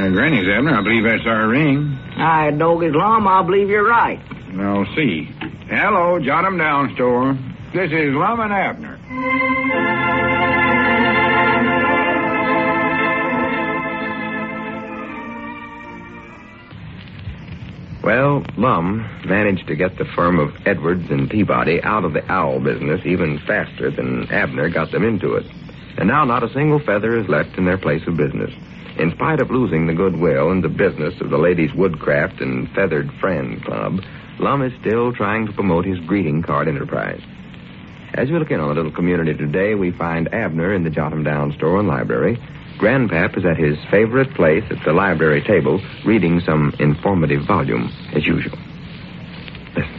Granny's, Abner. I believe that's our ring. I dog Lum, I believe you're right. I'll see. Hello, Jot 'em Down store. This is Lum and Abner. Well, Lum managed to get the firm of Edwards and Peabody out of the owl business even faster than Abner got them into it. And now not a single feather is left in their place of business. In spite of losing the goodwill and the business of the Ladies' Woodcraft and Feathered Friend Club, Lum is still trying to promote his greeting card enterprise. As we look in on the little community today, we find Abner in the Jot 'em Down store and library. Grandpap is at his favorite place at the library table, reading some informative volume, as usual. Listen.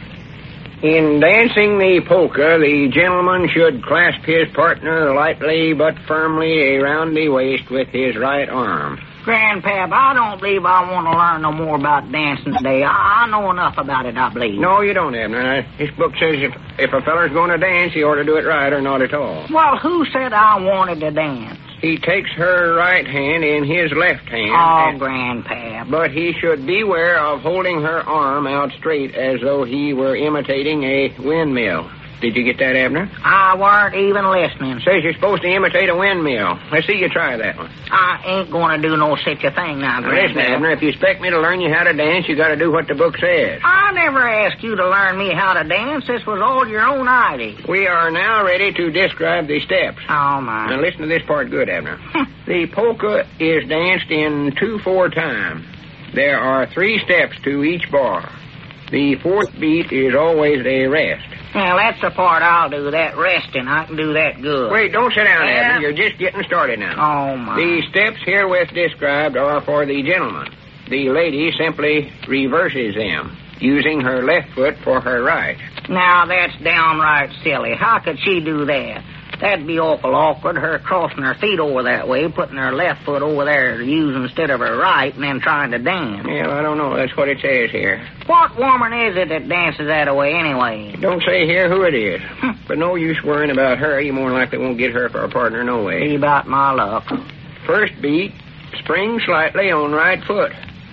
In dancing the polka, the gentleman should clasp his partner lightly but firmly around the waist with his right arm. Grandpap, I don't believe I want to learn no more about dancing today. I know enough about it, I believe. No, you don't, Abner. This book says if a feller's going to dance, he ought to do it right or not at all. Well, who said I wanted to dance? He takes her right hand in his left hand. Oh, Grandpap. But he should beware of holding her arm out straight as though he were imitating a windmill. Did you get that, Abner? I weren't even listening. Says you're supposed to imitate a windmill. Let's see you try that one. I ain't going to do no such a thing now, Grandpap. Listen, Abner, if you expect me to learn you how to dance, you got to do what the book says. I never asked you to learn me how to dance. This was all your own idea. We are now ready to describe the steps. Oh, my. Now, listen to this part good, Abner. The polka is danced in 2/4 time. There are 3 steps to each bar. The 4th beat is always a rest. Well, that's the part I'll do, that resting. I can do that good. Wait, don't sit down, Abner. You're just getting started now. Oh, my. The steps herewith described are for the gentleman. The lady simply reverses them, using her left foot for her right. Now, that's downright silly. How could she do that? That'd be awful awkward, her crossing her feet over that way, putting her left foot over there to use instead of her right, and then trying to dance. Well, I don't know. That's what it says here. What woman is it that dances that way anyway? It don't say here who it is. But no use worrying about her. You more likely won't get her for a partner no way. See about my luck. First beat, spring slightly on right foot.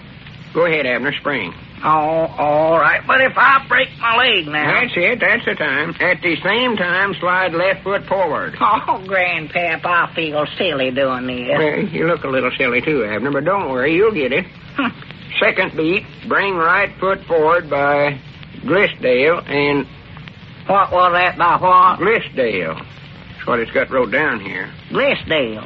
Go ahead, Abner, spring. Oh, all right. But if I break my leg now... That's it. That's the time. At the same time, slide left foot forward. Oh, Grandpap, I feel silly doing this. Well, you look a little silly, too, Abner, but don't worry. You'll get it. Second beat, bring right foot forward by Glisdale and... What was that by what? Glisdale. That's what it's got wrote down here. Glisdale.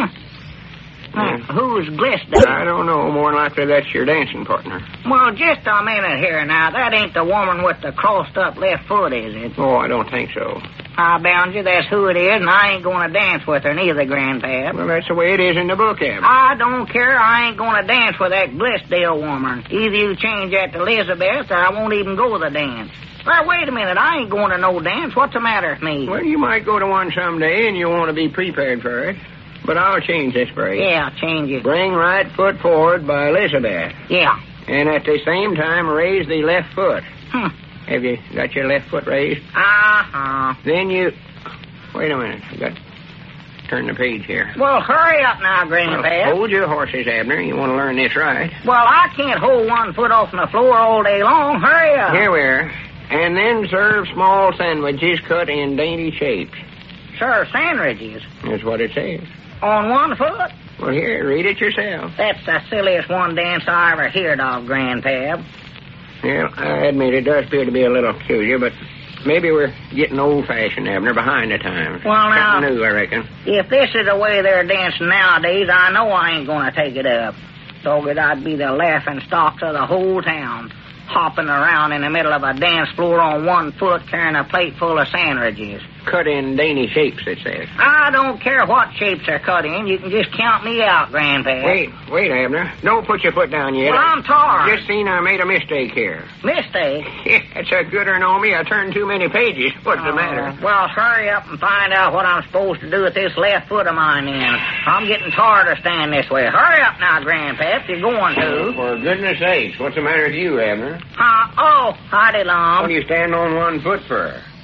Who's Glisdale? I don't know. More than likely that's your dancing partner. Well, just a minute here now. That ain't the woman with the crossed-up left foot, is it? Oh, I don't think so. I bound you that's who it is, and I ain't going to dance with her neither, Grandpap. Well, that's the way it is in the book, Abner. I don't care. I ain't going to dance with that Glisdale woman. Either you change that to Elizabeth, or I won't even go to the dance. Well, wait a minute. I ain't going to no dance. What's the matter with me? Well, you might go to one someday, and you'll want to be prepared for it. But I'll change this phrase. Yeah, change it. Bring right foot forward by Elizabeth. Yeah. And at the same time, raise the left foot. Have you got your left foot raised? Uh-huh. Then you... Wait a minute. I've got to turn the page here. Well, hurry up now, Grandpap. Well, hold your horses, Abner. You want to learn this right. Well, I can't hold one foot off the floor all day long. Hurry up. Here we are. And then serve small sandwiches cut in dainty shapes. Serve sandwiches? That's what it says. On one foot? Well, here, read it yourself. That's the silliest one dance I ever heard of, Grandpap. Well, I admit it does appear to be a little peculiar, but maybe we're getting old-fashioned, Abner, behind the times. Well, now... Something new, I reckon. If this is the way they're dancing nowadays, I know I ain't going to take it up. So that I'd be the laughing stocks of the whole town, hopping around in the middle of a dance floor on one foot, carrying a plate full of sandwiches. Cut in dainty shapes, it says. I don't care what shapes they're cut in. You can just count me out, Grandpa. Wait, Abner. Don't put your foot down yet. Well, I'm tired. Just seen I made a mistake here. Mistake? That's a good or no me. I turned too many pages. What's the matter? Well, hurry up and find out what I'm supposed to do with this left foot of mine then. I'm getting tired of standing this way. Hurry up now, Grandpa, if you're going to. For goodness sakes, what's the matter with you, Abner? Oh, howdy, Lum. What do you stand on one foot for?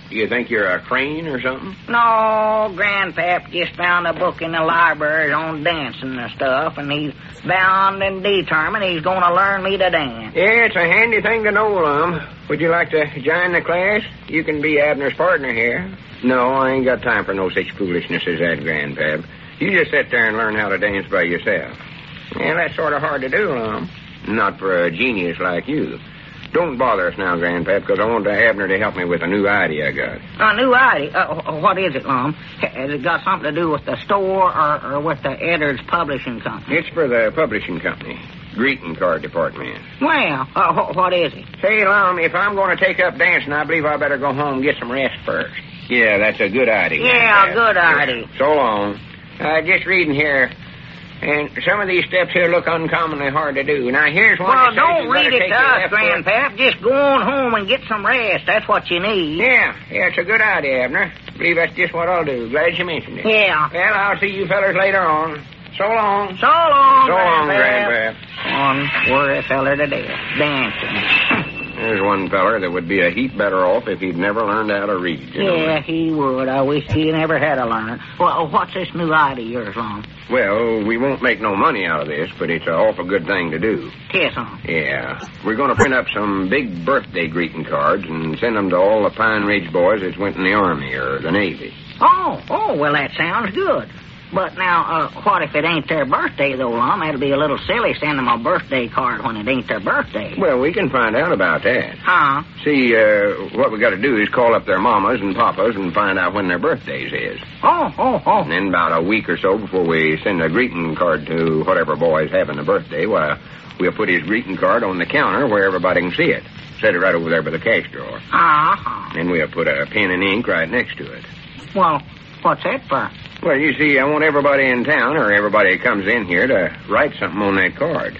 Do you think you're a crane or something? No, Grandpap just found a book in the library on dancing and stuff, and he's bound and determined he's going to learn me to dance. Yeah, it's a handy thing to know, Lum. Would you like to join the class? You can be Abner's partner here. No, I ain't got time for no such foolishness as that, Grandpap. You just sit there and learn how to dance by yourself. Yeah, that's sort of hard to do, Lum. Not for a genius like you. Don't bother us now, Grandpap, because I want Abner to help me with a new idea I got. A new idea? What is it, Lum? Has it got something to do with the store or with the Edwards Publishing Company? It's for the publishing company. Greeting card department. Well, what is it? Say, Lum, if I'm going to take up dancing, I believe I better go home and get some rest first. Yeah, that's a good idea. Yeah, good idea. So long. Just reading here. And some of these steps here look uncommonly hard to do. Now, here's one. Well, don't read it to us, Grandpap. Just go on home and get some rest. That's what you need. Yeah, it's a good idea, Abner. I believe that's just what I'll do. Glad you mentioned it. Yeah. Well, I'll see you fellas later on. So long. So long, So long, Grandpap. One worry feller to death. Dancing. There's one feller that would be a heap better off if he'd never learned how to read. Yeah, he would. I wish he never had to learn. Well, what's this new idea of yours, Lum? Well, we won't make no money out of this, but it's an awful good thing to do. Kiss him. Yeah. We're going to print up some big birthday greeting cards and send them to all the Pine Ridge boys that went in the Army or the Navy. Oh, well, that sounds good. But now, what if it ain't their birthday, though, Lum? That'd be a little silly sending them a birthday card when it ain't their birthday. Well, we can find out about that. Huh? See, what we got to do is call up their mamas and papas and find out when their birthdays is. Oh. And then about a week or so before we send a greeting card to whatever boy's having a birthday, well, we'll put his greeting card on the counter where everybody can see it. Set it right over there by the cash drawer. Uh-huh. Then we'll put a pen and ink right next to it. Well, what's that for? Well, you see, I want everybody in town or everybody that comes in here to write something on that card.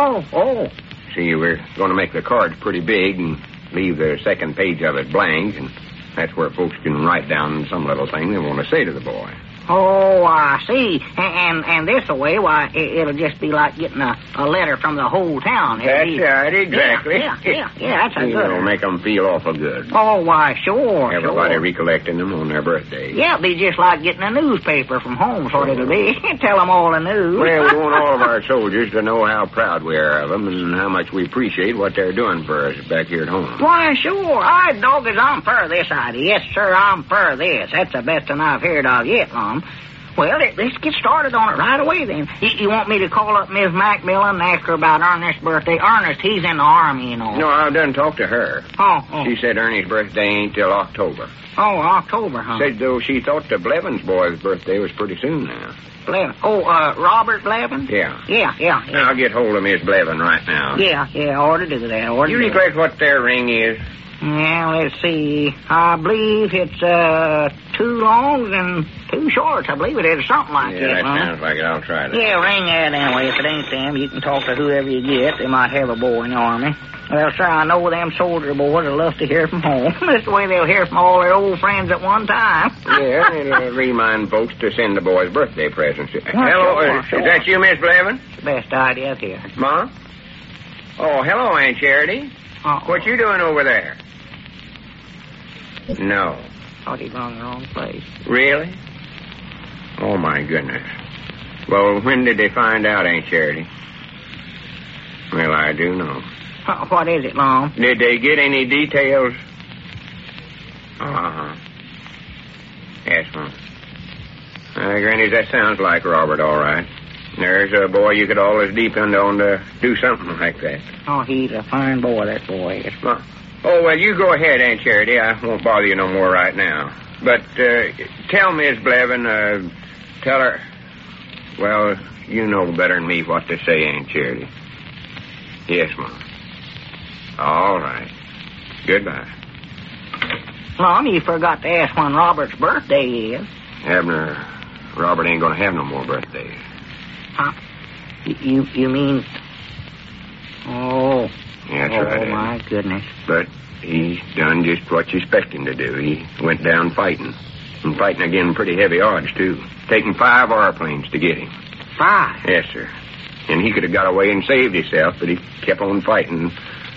Oh. See, we're going to make the card pretty big and leave the second page of it blank, and that's where folks can write down some little thing they want to say to the boy. Oh, I see. And this way, why, it'll just be like getting a letter from the whole town. That's right, exactly. Yeah, that's a good It'll make them feel awful good. Oh, why, sure. Everybody recollecting them on their birthday. Yeah, it'll be just like getting a newspaper from home, sort of it'll be. Tell them all the news. Well, we want all of our soldiers to know how proud we are of them and how much we appreciate what they're doing for us back here at home. Why, sure. I'm for this idea. Yes, sir, I'm for this. That's the best one I've heard of yet, Lum. Well, let's get started on it right away, then. You want me to call up Miss Macmillan and ask her about Ernest's birthday? Ernest, he's in the Army, you know. No, I done talked to her. Oh. She said Ernie's birthday ain't till October. Oh, October, huh? Said, though, she thought the Blevins boy's birthday was pretty soon now. Blevin. Oh, Robert Blevin? Yeah. Yeah. I'll get hold of Miss Blevin right now. Yeah, ought to do that. You recollect what their ring is? Yeah, let's see. I believe it's 2 longs and 2 shorts. I believe it is something like that. Yeah, that sounds like it. I'll try that. Yeah, ring that anyway. If it ain't them, you can talk to whoever you get. They might have a boy in the Army. Well, sir, I know them soldier boys will love to hear from home. That's the way they'll hear from all their old friends at one time. Yeah, it'll remind folks to send the boys birthday presents. Hello, sure. Is that you, Miss Blevin? Best idea I've heard. Ma? Oh, hello, Aunt Charity. What you doing over there? No. Thought he'd gone the wrong place. Really? Oh, my goodness. Well, when did they find out, Aunt Charity? Well, I do know. What is it, Lum? Did they get any details? Uh-huh. Yes, Mom. Granny, that sounds like Robert, all right. There's a boy you could always depend on to do something like that. Oh, he's a fine boy, that boy is. Oh, well, you go ahead, Aunt Charity. I won't bother you no more right now. But tell Miss Blevin, tell her... Well, you know better than me what to say, Aunt Charity. Yes, Mom. All right. Goodbye. Mom, you forgot to ask when Robert's birthday is. Abner, Robert ain't gonna have no more birthdays. Huh? You mean... Oh... Yeah, that's right. Oh, my goodness. But he's done just what you expect him to do. He went down fighting. And fighting again pretty heavy odds, too. Taking 5 airplanes to get him. 5? Yes, sir. And he could have got away and saved himself, but he kept on fighting.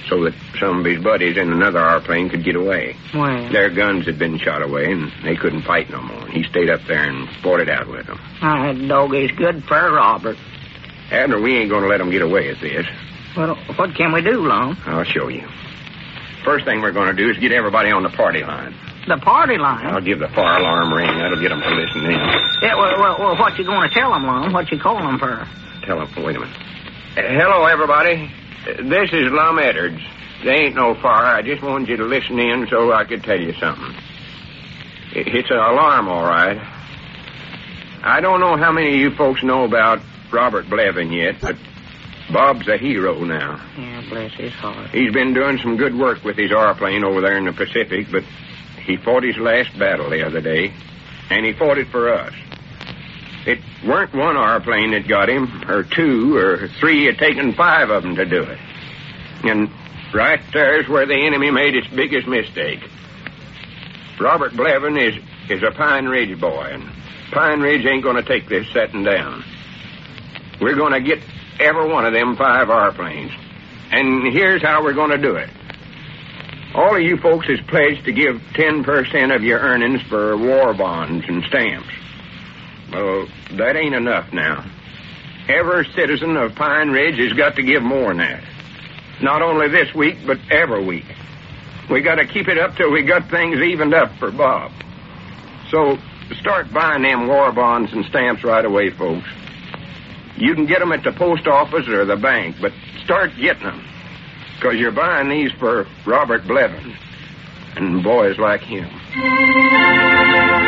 so that some of his buddies in another airplane could get away. Well, Their guns had been shot away, and they couldn't fight no more. And he stayed up there and fought it out with them. that dog is good for Robert. Abner, we ain't going to let them get away with this. Well, what can we do, Lum? I'll show you. First thing we're going to do is get everybody on the party line. The party line? I'll give the fire alarm ring. That'll get them to listen in. Yeah, well, what you going to tell them, Lum? What you call them for? Tell them. Wait a minute. Hello, everybody. This is Lum Edwards. There ain't no fire. I just wanted you to listen in so I could tell you something. It's an alarm, all right. I don't know how many of you folks know about Robert Blevin yet, but Bob's a hero now. Yeah, bless his heart. He's been doing some good work with his airplane over there in the Pacific, but he fought his last battle the other day, and he fought it for us. It weren't one airplane that got him, or two, or three. It taken 5 of them to do it. And right there's where the enemy made its biggest mistake. Robert Blevin is a Pine Ridge boy, and Pine Ridge ain't going to take this setting down. We're going to get every one of them 5 airplanes. And here's how we're going to do it. All of you folks is pledged to give 10% of your earnings for war bonds and stamps. Well, that ain't enough now. Every citizen of Pine Ridge has got to give more than that. Not only this week, but every week. We got to keep it up till we got things evened up for Bob. So start buying them war bonds and stamps right away, folks. You can get them at the post office or the bank, but start getting them. Because you're buying these for Robert Blevin and boys like him.